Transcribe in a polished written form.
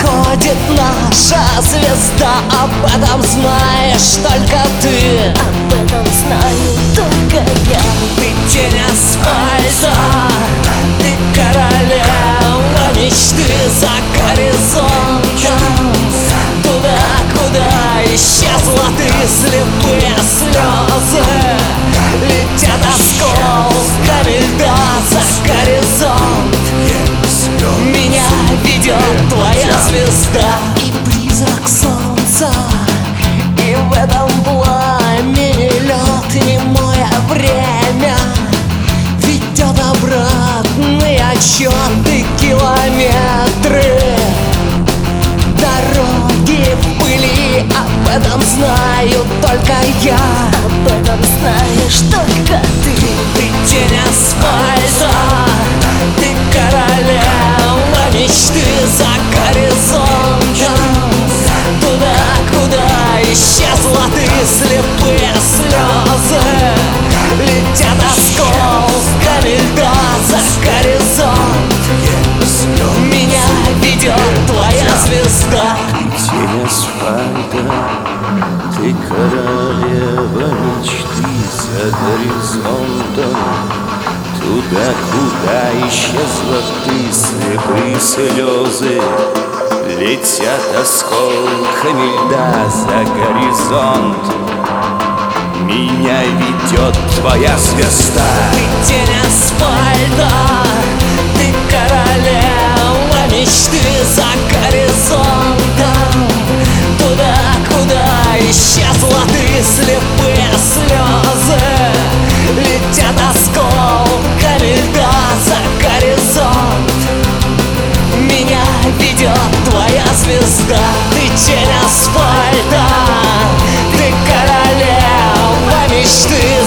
Восходит наша звезда, об этом знаешь только ты. Об этом знаю только я. Ты тень асфальта, ты королева мечты за горизонтом. Туда, куда исчезла ты, слепые слезы летят осколками льда за горизонт. Меня ведет твоя звезда и призрак солнца, и в этом пламени лед немое время ведет обратный отсчет и километры дороги в пыли. Об этом знаю только я. Об этом знаешь только ты. Ты тень асфальта, ты королева мечты за горизонтом. Туда, куда исчезла ты, слепые слезы летят осколками льда за горизонт. Меня ведет твоя звезда. Ты тень асфальта, ты королева мечты за горизонтом. Туда, куда исчезла ты, слепые слезы летят осколками льда за горизонт. Меня ведет твоя звезда. Ты тень асфальта, ты королева мечты за горизонтом. Туда, куда исчезла ты, слепые слезы летят осколками льда за горизонт. Меня ведет твоя звезда. Ты тень асфальта, ты королева мечты